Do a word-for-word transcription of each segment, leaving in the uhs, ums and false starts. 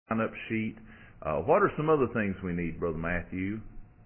sign-up sheet. Uh, what are some other things we need, Brother Matthew?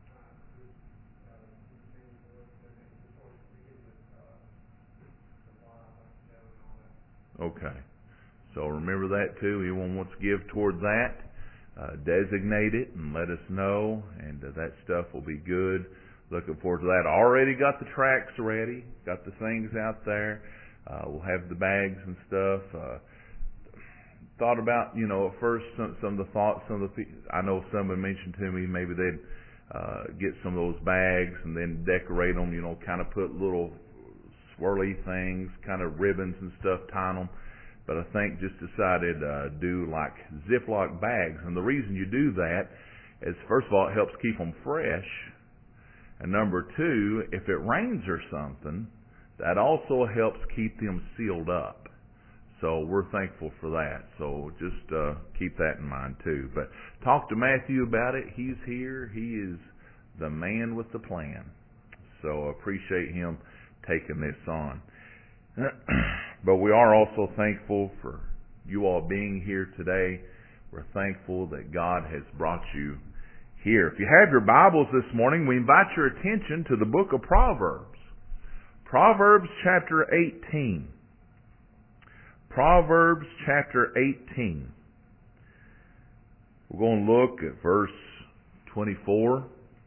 Okay. So remember that too. Anyone wants to give toward that, uh, designate it and let us know, and uh, that stuff will be good. Looking forward to that. Already got the tracks ready, got the things out there. Uh, we'll have the bags and stuff. Uh, thought about, you know, at first some, some of the thoughts, some of the people, I know someone mentioned to me maybe they'd uh, get some of those bags and then decorate them, you know, kind of put little swirly things, kind of ribbons and stuff, tying them. But I think just decided uh, do like Ziploc bags. And the reason you do that is, first of all, it helps keep them fresh. And number two, if it rains or something, that also helps keep them sealed up. So we're thankful for that. So just uh, keep that in mind too. But talk to Matthew about it. He's here. He is the man with the plan. So appreciate him taking this on. But we are also thankful for you all being here today. We're thankful that God has brought you here. If you have your Bibles this morning, we invite your attention to the book of Proverbs. Proverbs chapter eighteen. Proverbs chapter eighteen. We're going to look at verse twenty-four.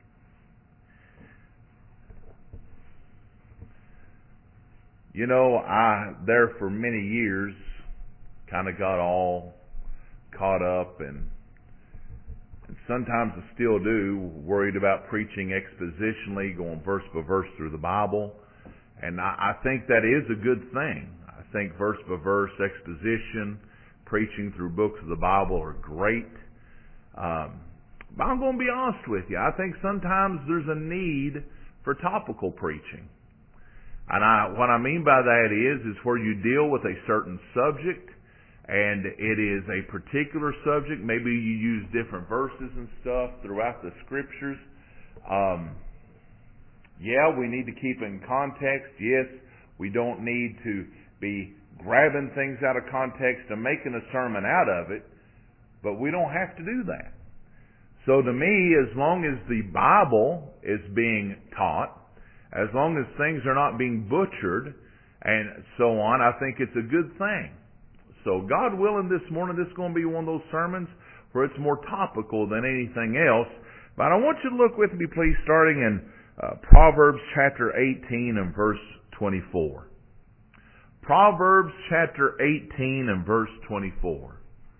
You know, I, there for many years, kind of got all caught up and, and sometimes I still do, worried about preaching expositionally, going verse by verse through the Bible. And I, I think that is a good thing. I think verse by verse exposition, preaching through books of the Bible are great. Um, but I'm going to be honest with you. I think sometimes there's a need for topical preaching. And I, what I mean by that is, is where you deal with a certain subject, and it is a particular subject. Maybe you use different verses and stuff throughout the Scriptures. Um, yeah, we need to keep it in context. Yes, we don't need to be grabbing things out of context and making a sermon out of it, but we don't have to do that. So to me, as long as the Bible is being taught, as long as things are not being butchered and so on, I think it's a good thing. So God willing, this morning, this is going to be one of those sermons where it's more topical than anything else. But I want you to look with me, please, starting in uh, Proverbs chapter eighteen and verse twenty-four. Proverbs chapter eighteen and verse twenty-four.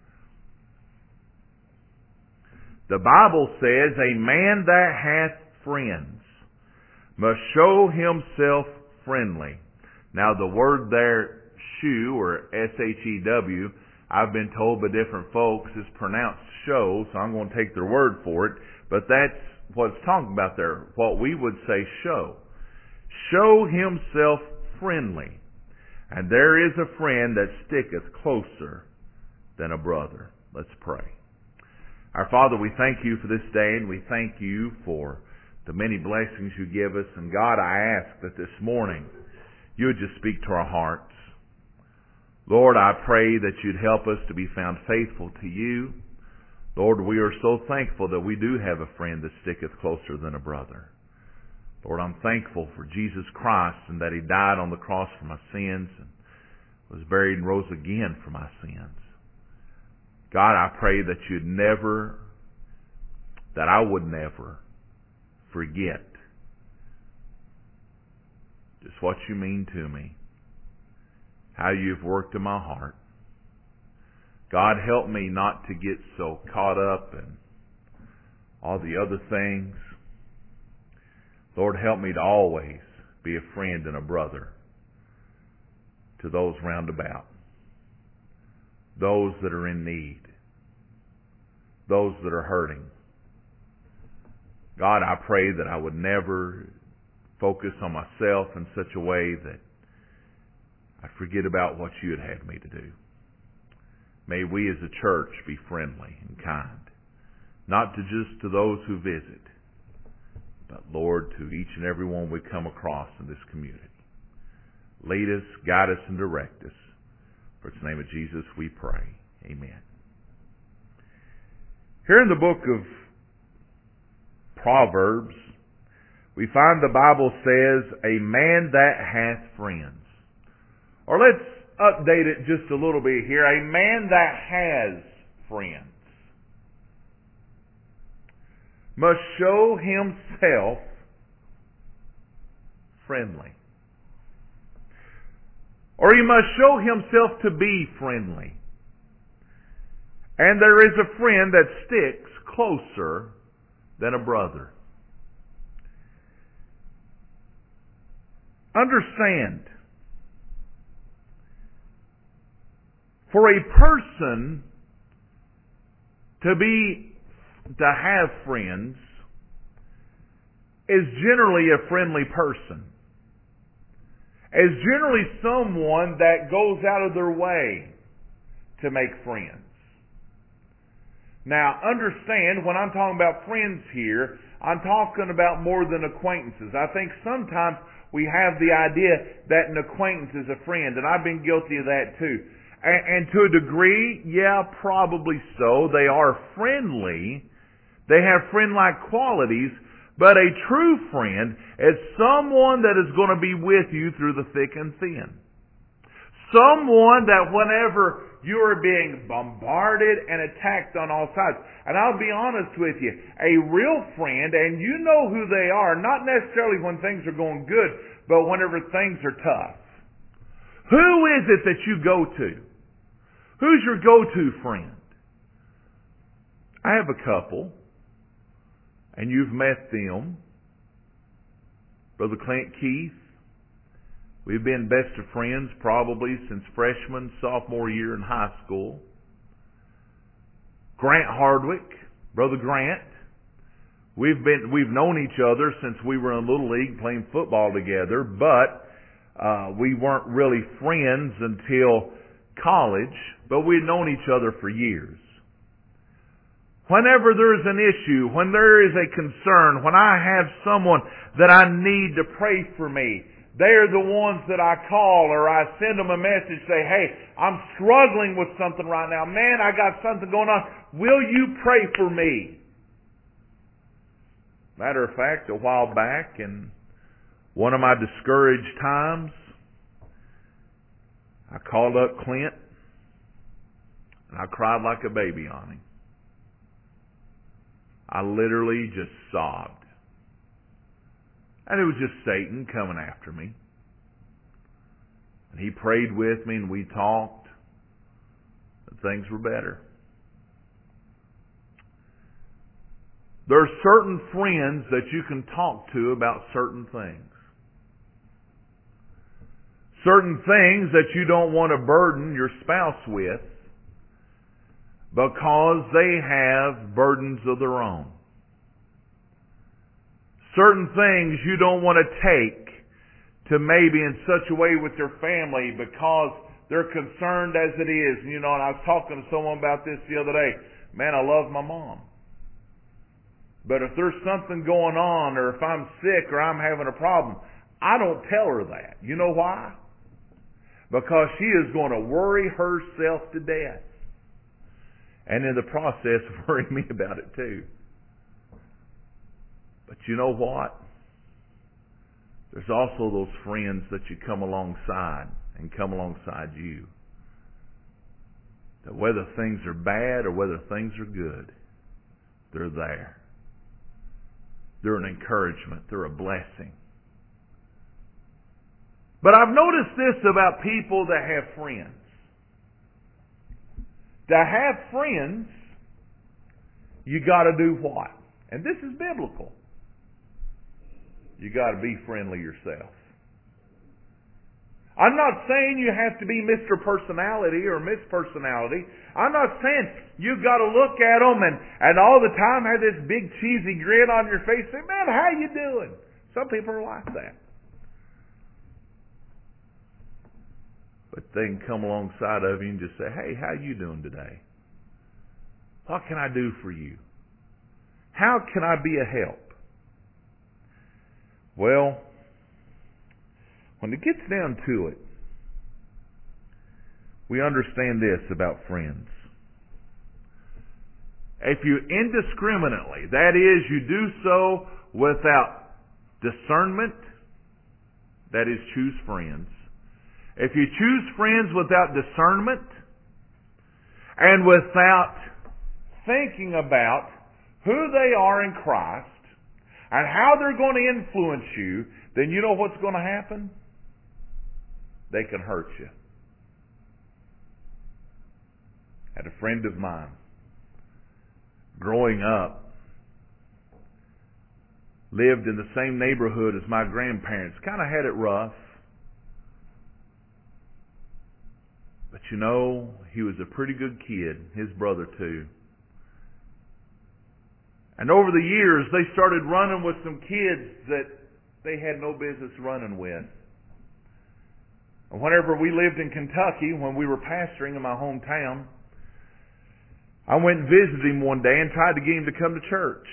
The Bible says, a man that hath friends must show himself friendly. Now the word there, shew, or S H E W, I've been told by different folks is pronounced show, so I'm going to take their word for it. But that's what it's talking about there, what we would say show. Show himself friendly. And there is a friend that sticketh closer than a brother. Let's pray. Our Father, we thank you for this day, and we thank you for the many blessings you give us. And God, I ask that this morning you would just speak to our hearts. Lord, I pray that you'd help us to be found faithful to you. Lord, we are so thankful that we do have a friend that sticketh closer than a brother. Lord, I'm thankful for Jesus Christ and that he died on the cross for my sins and was buried and rose again for my sins. God, I pray that you'd never, that I would never forget just what you mean to me, how you've worked in my heart. God, help me not to get so caught up in all the other things. Lord, help me to always be a friend and a brother to those round about, those that are in need, those that are hurting. God, I pray that I would never focus on myself in such a way that I forget about what you had had me to do. May we as a church be friendly and kind, not to just to those who visit, but Lord, to each and every one we come across in this community. Lead us, guide us, and direct us. For it's the name of Jesus we pray. Amen. Here in the book of Proverbs, we find the Bible says, a man that hath friends. Or let's update it just a little bit here. A man that has friends must show himself friendly. Or he must show himself to be friendly. And there is a friend that sticks closer than a brother. Understand, for a person to be, to have friends is generally a friendly person. Is generally someone that goes out of their way to make friends. Now, understand, when I'm talking about friends here, I'm talking about more than acquaintances. I think sometimes we have the idea that an acquaintance is a friend, and I've been guilty of that too. And, and to a degree, yeah, probably so. They are friendly. They have friend-like qualities, but a true friend is someone that is going to be with you through the thick and thin. Someone that whenever you are being bombarded and attacked on all sides. And I'll be honest with you, a real friend, and you know who they are, not necessarily when things are going good, but whenever things are tough. Who is it that you go to? Who's your go-to friend? I have a couple, and you've met them. Brother Clint Keith. We've been best of friends probably since freshman, sophomore year in high school. Grant Hardwick, Brother Grant. We've been we've known each other since we were in Little League playing football together, but uh, we weren't really friends until college, but we'd known each other for years. Whenever there's an issue, when there is a concern, when I have someone that I need to pray for me, they're the ones that I call or I send them a message, say, hey, I'm struggling with something right now. Man, I got something going on. Will you pray for me? Matter of fact, a while back, in one of my discouraged times, I called up Clint and I cried like a baby on him. I literally just sobbed. And it was just Satan coming after me. And he prayed with me and we talked. And things were better. There are certain friends that you can talk to about certain things. Certain things that you don't want to burden your spouse with because they have burdens of their own. Certain things you don't want to take to maybe in such a way with your family because they're concerned as it is. You know, and I was talking to someone about this the other day. Man, I love my mom. But if there's something going on or if I'm sick or I'm having a problem, I don't tell her that. You know why? Because she is going to worry herself to death. And in the process, worry me about it too. But you know what? There's also those friends that you come alongside and come alongside you. That whether things are bad or whether things are good, they're there. They're an encouragement. They're a blessing. But I've noticed this about people that have friends. To have friends, you got to do what? And this is biblical. You got to be friendly yourself. I'm not saying you have to be Mister Personality or Miss Personality. I'm not saying you've got to look at them and, and all the time have this big cheesy grin on your face. Say, man, how you doing? Some people are like that. But they can come alongside of you and just say, hey, how you doing today? What can I do for you? How can I be a help? Well, when it gets down to it, we understand this about friends. If you indiscriminately, that is, you do so without discernment, that is, choose friends. If you choose friends without discernment and without thinking about who they are in Christ and how they're going to influence you, then you know what's going to happen? They can hurt you. I had a friend of mine growing up, lived in the same neighborhood as my grandparents, kind of had it rough. But you know, he was a pretty good kid, his brother too. And over the years, they started running with some kids that they had no business running with. And whenever we lived in Kentucky, when we were pastoring in my hometown, I went and visited him one day and tried to get him to come to church.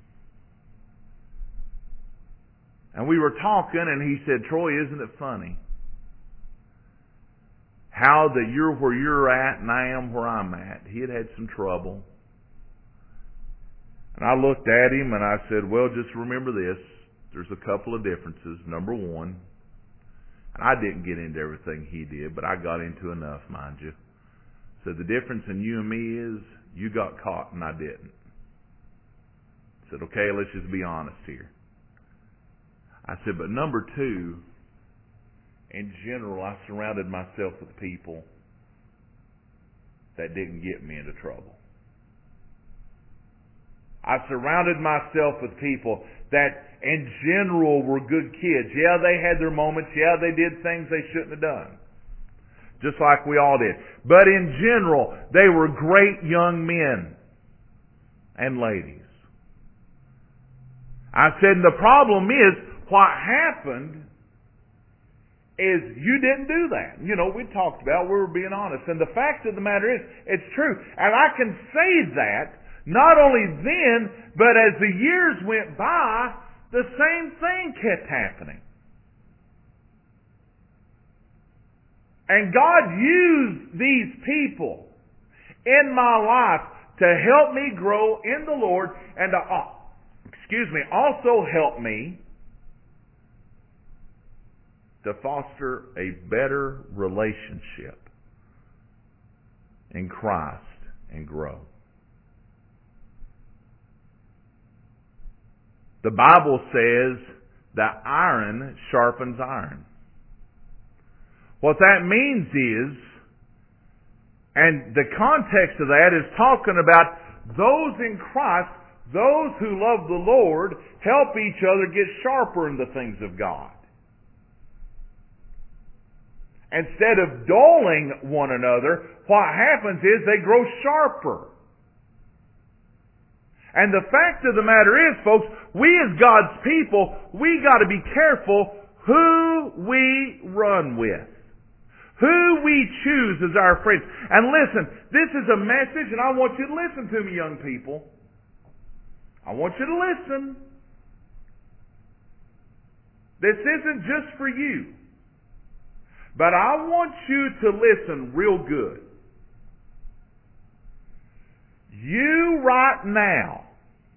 And we were talking, and he said, "Troy, isn't it funny how that you're where you're at and I am where I'm at?" He had had some trouble. And I looked at him and I said, "Well, just remember this. There's a couple of differences. Number one," and I didn't get into everything he did, but I got into enough, mind you. So the difference in you and me is you got caught and I didn't. I said, "Okay, let's just be honest here." I said, "But number two, in general, I surrounded myself with people that didn't get me into trouble. I surrounded myself with people that in general were good kids. Yeah, they had their moments. Yeah, they did things they shouldn't have done. Just like we all did. But in general, they were great young men and ladies." I said, and the problem is, what happened is you didn't do that. You know, we talked about, we were being honest. And the fact of the matter is, it's true. And I can say that not only then, but as the years went by, the same thing kept happening. And God used these people in my life to help me grow in the Lord and to, uh, excuse me, also help me to foster a better relationship in Christ and grow. The Bible says that iron sharpens iron. What that means is, and the context of that is talking about those in Christ, those who love the Lord, help each other get sharper in the things of God. Instead of dulling one another, what happens is they grow sharper. And the fact of the matter is, folks, we as God's people, we got to be careful who we run with. Who we choose as our friends. And listen, this is a message, and I want you to listen to me, young people. I want you to listen. This isn't just for you. But I want you to listen real good. You right now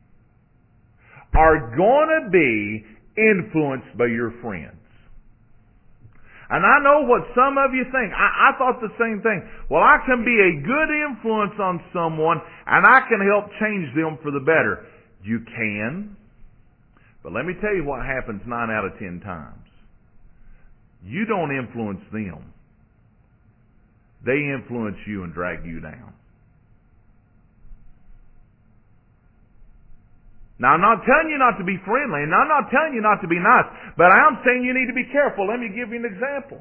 are going to be influenced by your friends. And I know what some of you think. I, I thought the same thing. Well, I can be a good influence on someone and I can help change them for the better. You can. But let me tell you what happens nine out of ten times. You don't influence them. They influence you and drag you down. Now, I'm not telling you not to be friendly, and I'm not telling you not to be nice, but I'm saying you need to be careful. Let me give you an example.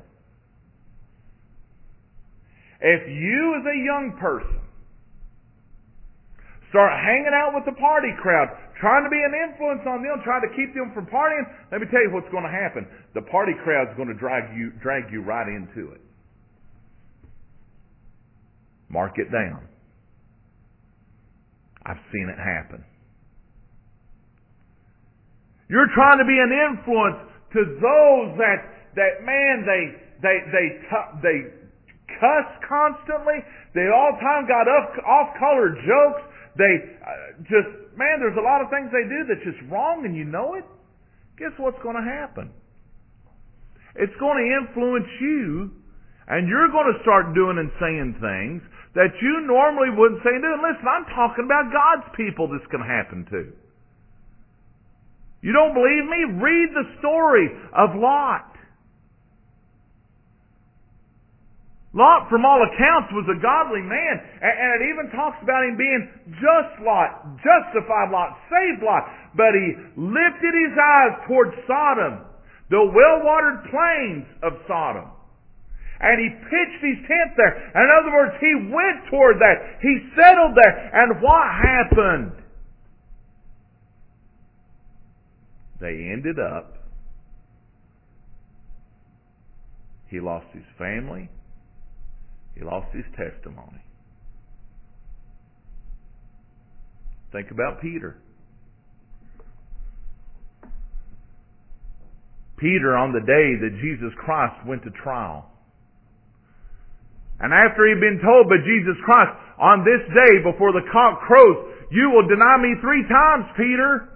If you as a young person start hanging out with the party crowd, trying to be an influence on them, trying to keep them from partying, let me tell you what's going to happen. The party crowd's going to drag you, drag you right into it. Mark it down. I've seen it happen. You're trying to be an influence to those that, that man, they, they, they, they cuss constantly. They all the time got off, off-color jokes. They uh, just, man, there's a lot of things they do that's just wrong and you know it. Guess what's going to happen? It's going to influence you, and you're going to start doing and saying things that you normally wouldn't say and do. And listen, I'm talking about God's people this can happen to. You don't believe me? Read the story of Lot. Lot, from all accounts, was a godly man. And it even talks about him being just Lot, justified Lot, saved Lot. But he lifted his eyes towards Sodom, the well-watered plains of Sodom. And he pitched his tent there. In other words, he went toward that. He settled there. And what happened? They ended up, he lost his family. He lost his testimony. Think about Peter. Peter, on the day that Jesus Christ went to trial, and after he'd been told by Jesus Christ, on this day before the cock crows, you will deny me three times, Peter.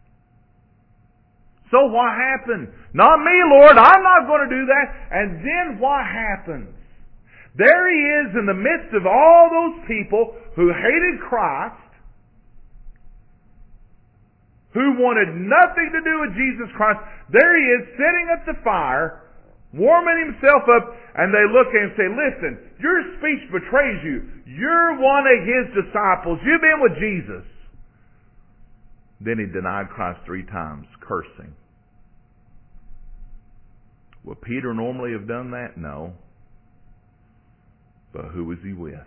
So what happened? Not me, Lord. I'm not going to do that. And then what happens? There he is in the midst of all those people who hated Christ, who wanted nothing to do with Jesus Christ. There he is sitting at the fire, warming himself up, and they look at him and say, listen, your speech betrays you. You're one of his disciples. You've been with Jesus. Then he denied Christ three times, cursing. Would Peter normally have done that? No. But who was he with?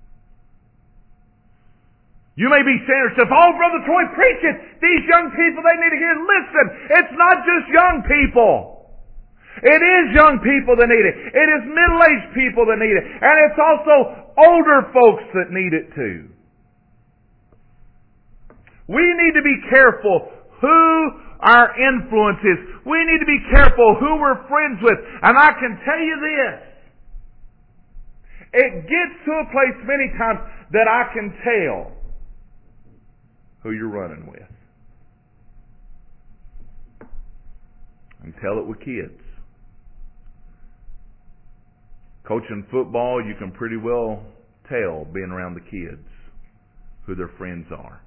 You may be saying to yourself, oh, Brother Troy, preach it. These young people, they need to hear. Listen, it's not just young people. It is young people that need it. It is middle-aged people that need it. And it's also older folks that need it too. We need to be careful who our influence is. We need to be careful who we're friends with. And I can tell you this. It gets to a place many times that I can tell who you're running with. I can tell it with kids. Coaching football, you can pretty well tell, being around the kids, who their friends are.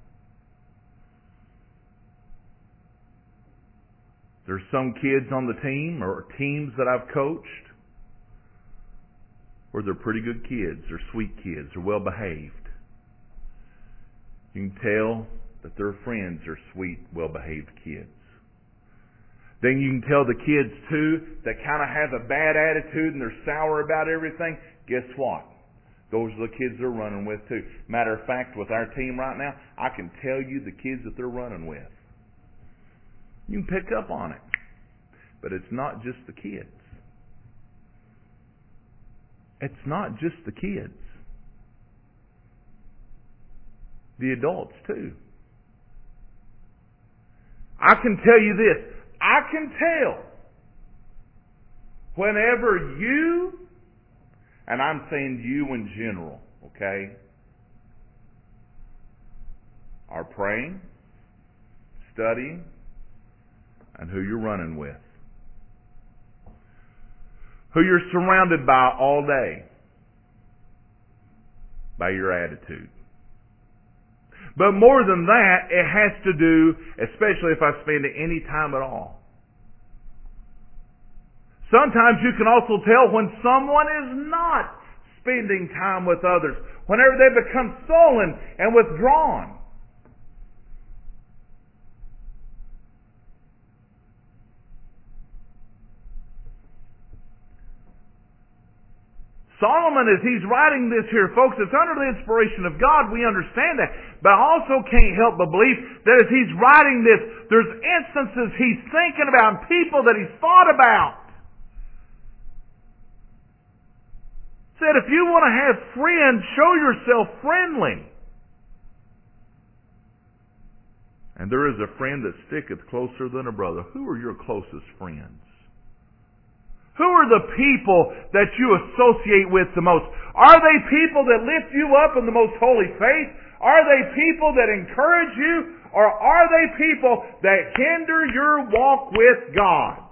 There's some kids on the team or teams that I've coached where they're pretty good kids, they're sweet kids, they're well behaved. You can tell that their friends are sweet, well behaved kids. Then you can tell the kids too that kind of have a bad attitude and they're sour about everything. Guess what? Those are the kids they're running with too. Matter of fact, with our team right now, I can tell you the kids that they're running with. You can pick up on it. But it's not just the kids. It's not just the kids. The adults too. I can tell you this. I can tell whenever you, and I'm saying you in general, okay, are praying, studying, and who you're running with. Who you're surrounded by all day. By your attitude. But more than that, it has to do, especially if I spend any time at all. Sometimes you can also tell when someone is not spending time with others. Whenever they become sullen and withdrawn. Solomon, as he's writing this here, folks, it's under the inspiration of God. We understand that. But I also can't help but believe that as he's writing this, there's instances he's thinking about and people that he's thought about. Said, if you want to have friends, show yourself friendly. And there is a friend that sticketh closer than a brother. Who are your closest friends? Who are the people that you associate with the most? Are they people that lift you up in the most holy faith? Are they people that encourage you, or are they people that hinder your walk with God?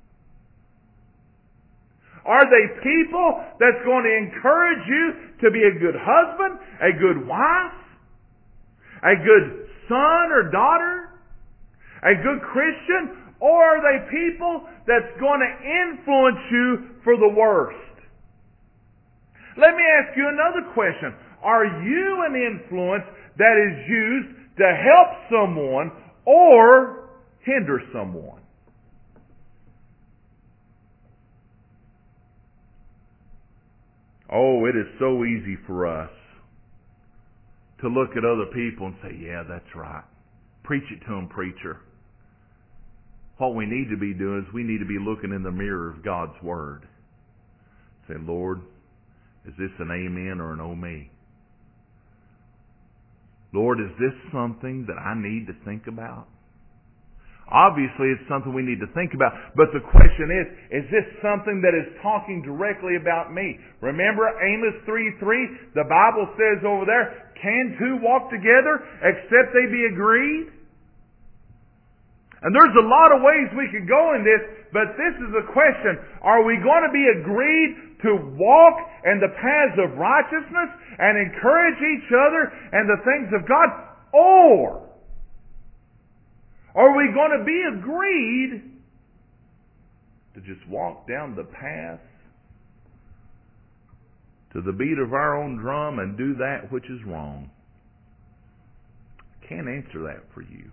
Are they people that's going to encourage you to be a good husband, a good wife, a good son or daughter, a good Christian? Or are they people that's going to influence you for the worst? Let me ask you another question. Are you an influence that is used to help someone or hinder someone? Oh, it is so easy for us to look at other people and say, yeah, that's right. Preach it to them, preacher. What we need to be doing is we need to be looking in the mirror of God's Word. Say, Lord, is this an amen or an oh me? Lord, is this something that I need to think about? Obviously, it's something we need to think about. But the question is, is this something that is talking directly about me? Remember Amos three three? The Bible says over there, can two walk together except they be agreed? And there's a lot of ways we could go in this, but this is a question. Are we going to be agreed to walk in the paths of righteousness and encourage each other and the things of God? Or are we going to be agreed to just walk down the path to the beat of our own drum and do that which is wrong? I can't answer that for you.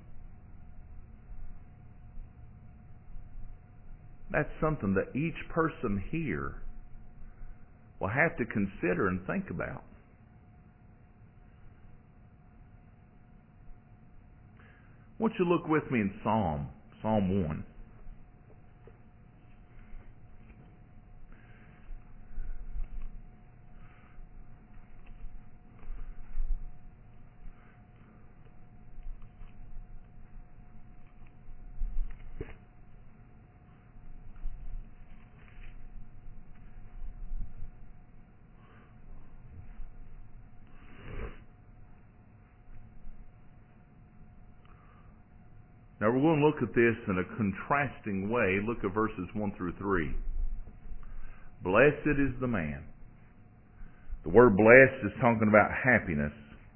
That's something that each person here will have to consider and think about. I want you to look with me in Psalm, Psalm one. Now we're going to look at this in a contrasting way. Look at verses one through three. Blessed is the man. The word blessed is talking about happiness.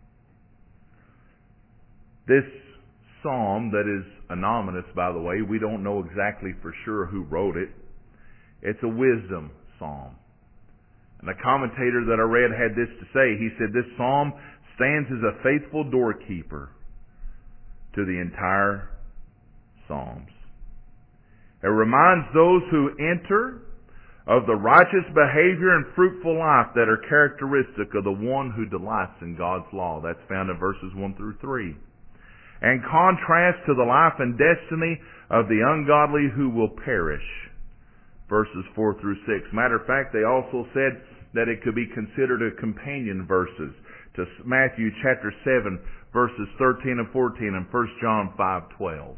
This psalm that is anonymous, by the way, we don't know exactly for sure who wrote it. It's a wisdom psalm. And the commentator that I read had this to say. He said this psalm stands as a faithful doorkeeper to the entire Psalms. It reminds those who enter of the righteous behavior and fruitful life that are characteristic of the one who delights in God's law. That's found in verses one through three. And contrast to the life and destiny of the ungodly who will perish. Verses four through six. Matter of fact, they also said that it could be considered a companion verses to Matthew chapter seven, verses thirteen and fourteen, and First John five twelve.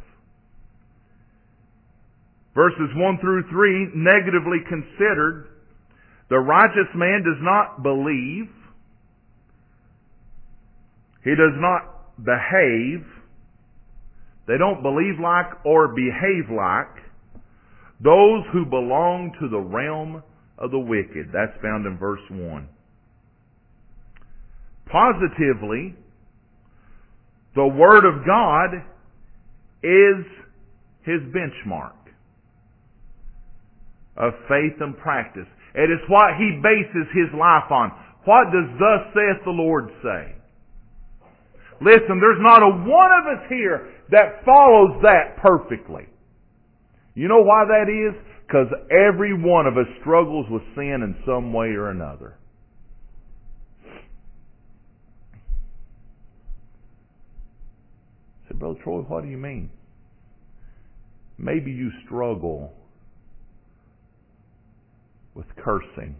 Verses one through three, negatively considered, the righteous man does not believe, he does not behave, they don't believe like or behave like those who belong to the realm of the wicked. That's found in verse one. Positively, the Word of God is his benchmark of faith and practice. It is what he bases his life on. What does thus saith the Lord say? Listen, there's not a one of us here that follows that perfectly. You know why that is? Because every one of us struggles with sin in some way or another. I said, Brother Troy, what do you mean? Maybe you struggle with cursing.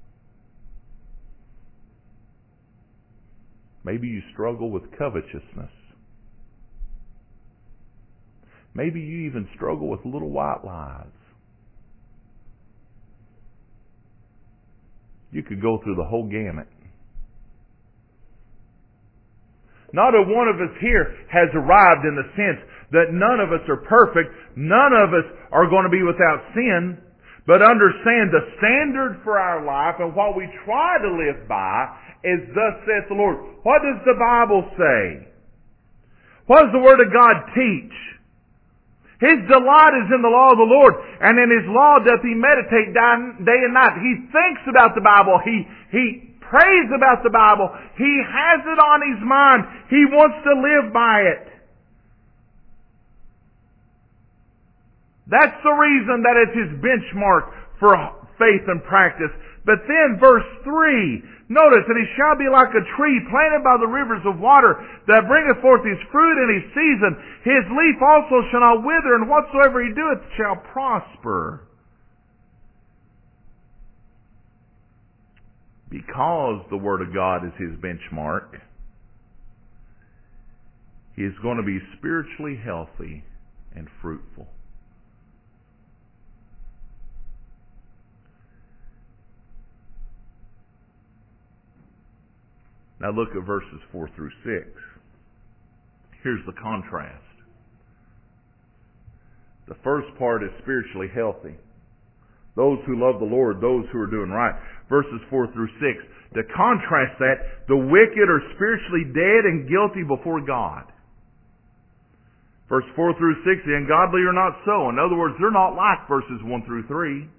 Maybe you struggle with covetousness. Maybe you even struggle with little white lies. You could go through the whole gamut. Not a one of us here has arrived in the sense that none of us are perfect. None of us are going to be without sin. But understand the standard for our life and what we try to live by is thus saith the Lord. What does the Bible say? What does the Word of God teach? His delight is in the law of the Lord, and in His law doth He meditate day and night. He thinks about the Bible. He, he prays about the Bible. He has it on his mind. He wants to live by it. That's the reason that it's his benchmark for faith and practice. But then verse three, notice, and he shall be like a tree planted by the rivers of water that bringeth forth his fruit in his season. His leaf also shall not wither, and whatsoever he doeth shall prosper. Because the Word of God is his benchmark, he is going to be spiritually healthy and fruitful. Now look at verses four through six. Here's the contrast. The first part is spiritually healthy. Those who love the Lord, those who are doing right. Verses four through six. To contrast that, the wicked are spiritually dead and guilty before God. Verse four through six, the ungodly are not so. In other words, they're not like verses one through three.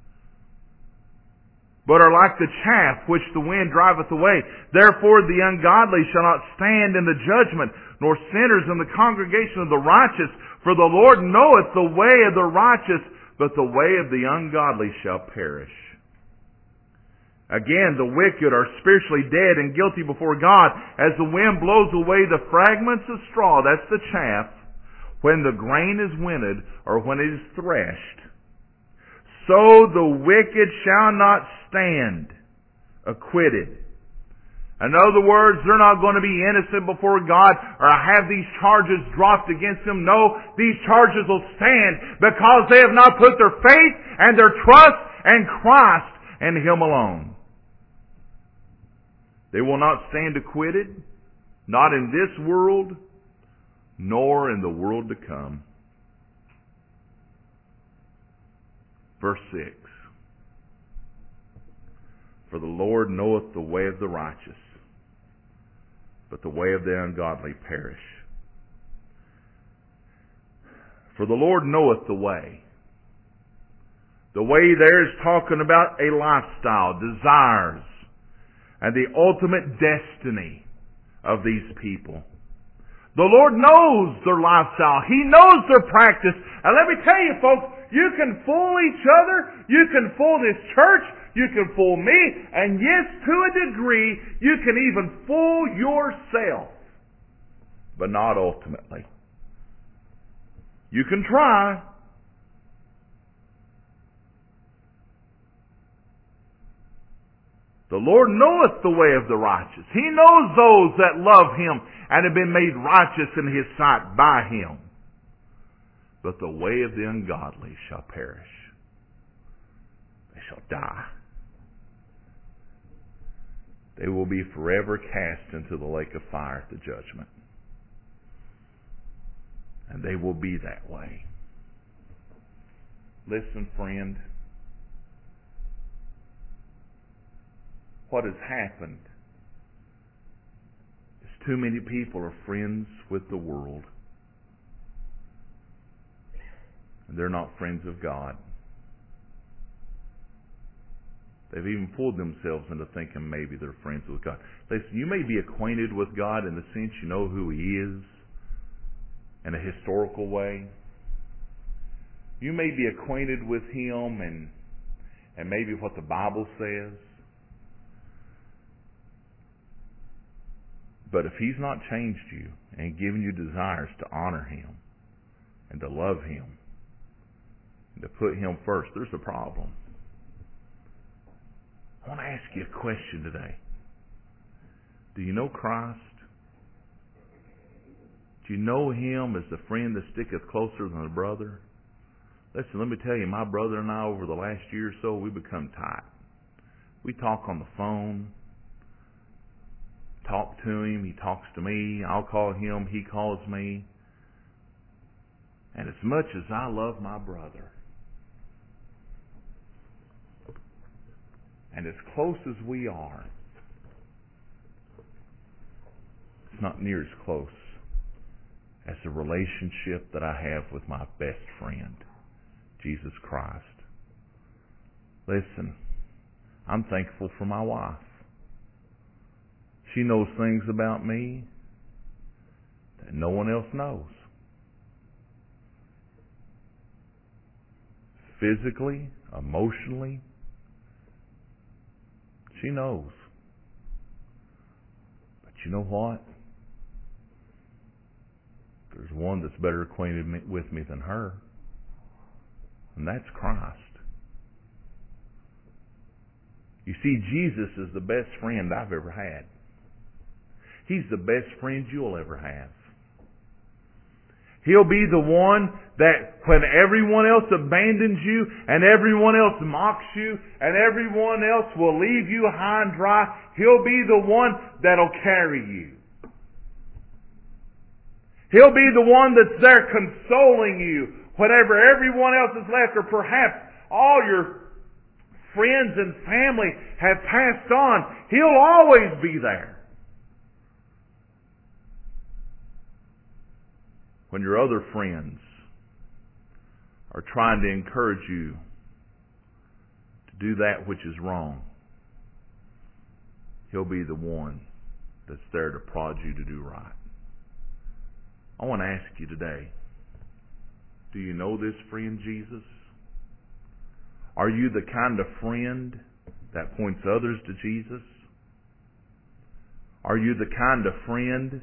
But are like the chaff which the wind driveth away. Therefore the ungodly shall not stand in the judgment, nor sinners in the congregation of the righteous. For the Lord knoweth the way of the righteous, but the way of the ungodly shall perish. Again, the wicked are spiritually dead and guilty before God, as the wind blows away the fragments of straw, that's the chaff, when the grain is winnowed, or when it is threshed. So the wicked shall not stand acquitted. In other words, they're not going to be innocent before God or have these charges dropped against them. No, these charges will stand because they have not put their faith and their trust in Christ and Him alone. They will not stand acquitted, not in this world, nor in the world to come. Verse six. For the Lord knoweth the way of the righteous, but the way of the ungodly perish. For the Lord knoweth the way. The way there is talking about a lifestyle, desires, and the ultimate destiny of these people. The Lord knows their lifestyle. He knows their practice. And let me tell you, folks, you can fool each other. You can fool this church. You can fool me. And yes, to a degree, you can even fool yourself. But not ultimately. You can try. The Lord knoweth the way of the righteous. He knows those that love Him and have been made righteous in His sight by Him. But the way of the ungodly shall perish. They shall die. They will be forever cast into the lake of fire at the judgment. And they will be that way. Listen, friend. What has happened is too many people are friends with the world. And they're not friends of God. They've even fooled themselves into thinking maybe they're friends with God. Listen, you may be acquainted with God in the sense you know who He is in a historical way. You may be acquainted with Him and, and maybe what the Bible says. But if He's not changed you and given you desires to honor Him and to love Him and to put Him first, there's a problem. I want to ask you a question today. Do you know Christ? Do you know Him as the friend that sticketh closer than a brother? Listen, let me tell you, my brother and I over the last year or so, we become tight. We talk on the phone talk to him. He talks to me. I'll call him. He calls me. And as much as I love my brother, and as close as we are, it's not near as close as the relationship that I have with my best friend, Jesus Christ. Listen, I'm thankful for my wife. She knows things about me that no one else knows. Physically, emotionally, she knows. But you know what? There's one that's better acquainted me, with me than her, and that's Christ. You see, Jesus is the best friend I've ever had. He's the best friend you'll ever have. He'll be the one that when everyone else abandons you and everyone else mocks you and everyone else will leave you high and dry, He'll be the one that'll carry you. He'll be the one that's there consoling you whenever everyone else is left, or perhaps all your friends and family have passed on. He'll always be there. When your other friends are trying to encourage you to do that which is wrong, He'll be the one that's there to prod you to do right. I want to ask you today, do you know this friend Jesus? Are you the kind of friend that points others to Jesus? Are you the kind of friend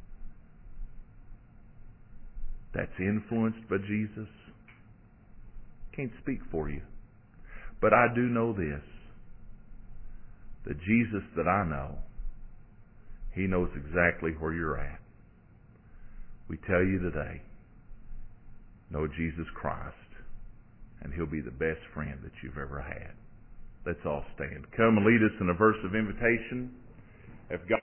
that's influenced by Jesus? Can't speak for you. But I do know this. The Jesus that I know, He knows exactly where you're at. We tell you today, know Jesus Christ, and He'll be the best friend that you've ever had. Let's all stand. Come and lead us in a verse of invitation. If God